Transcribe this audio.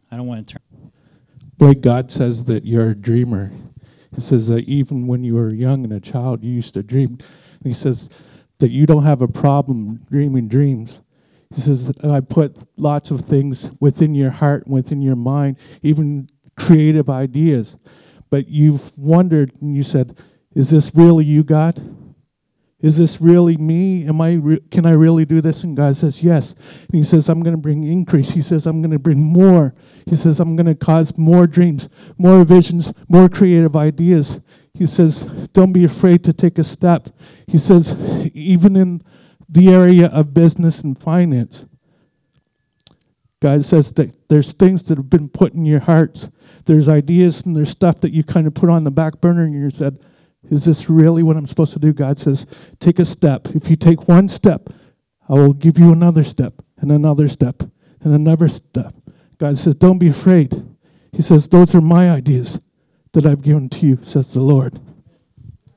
I don't want to turn. Boy, God says that you're a dreamer. He says that even when you were young and a child, you used to dream. And he says that you don't have a problem dreaming dreams. He says, and I put lots of things within your heart, within your mind, even creative ideas. But you've wondered and you said, is this really you, God? Is this really me? Can I really do this? And God says, yes. And he says, I'm going to bring increase. He says, I'm going to bring more. He says, I'm going to cause more dreams, more visions, more creative ideas. He says, don't be afraid to take a step. He says, even in the area of business and finance, God says that there's things that have been put in your hearts. There's ideas and there's stuff that you kind of put on the back burner and you said, is this really what I'm supposed to do? God says, take a step. If you take one step, I will give you another step and another step and another step. God says, don't be afraid. He says, those are my ideas that I've given to you, says the Lord.